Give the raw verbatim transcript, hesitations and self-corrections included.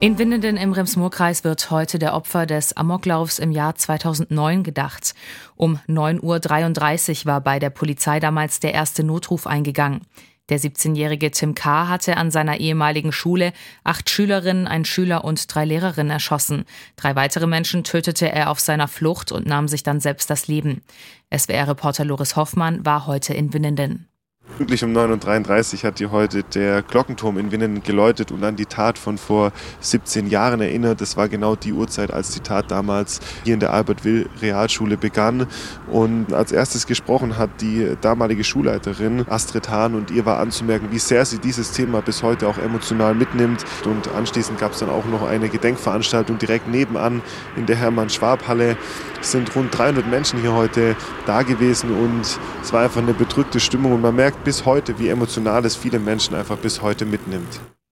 In Winnenden im Rems-Murr-Kreis wird heute der Opfer des Amoklaufs im Jahr zweitausendneun gedacht. Um neun Uhr dreiunddreißig war bei der Polizei damals der erste Notruf eingegangen. Der siebzehnjährige Tim K. hatte an seiner ehemaligen Schule acht Schülerinnen, einen Schüler und drei Lehrerinnen erschossen. Drei weitere Menschen tötete er auf seiner Flucht und nahm sich dann selbst das Leben. S W R-Reporter Loris Hoffmann war heute in Winnenden. Pünktlich um neun Uhr dreiunddreißig hat hier heute der Glockenturm in Winnenden geläutet und an die Tat von vor siebzehn Jahren erinnert. Das war genau die Uhrzeit, als die Tat damals hier in der Albert-Will-Realschule begann. Und als erstes gesprochen hat die damalige Schulleiterin Astrid Hahn, und ihr war anzumerken, wie sehr sie dieses Thema bis heute auch emotional mitnimmt. Und anschließend gab es dann auch noch eine Gedenkveranstaltung direkt nebenan in der Hermann-Schwab-Halle. Es sind rund dreihundert Menschen hier heute da gewesen und es war einfach eine bedrückte Stimmung und man merkt bis heute, wie emotional es viele Menschen einfach bis heute mitnimmt.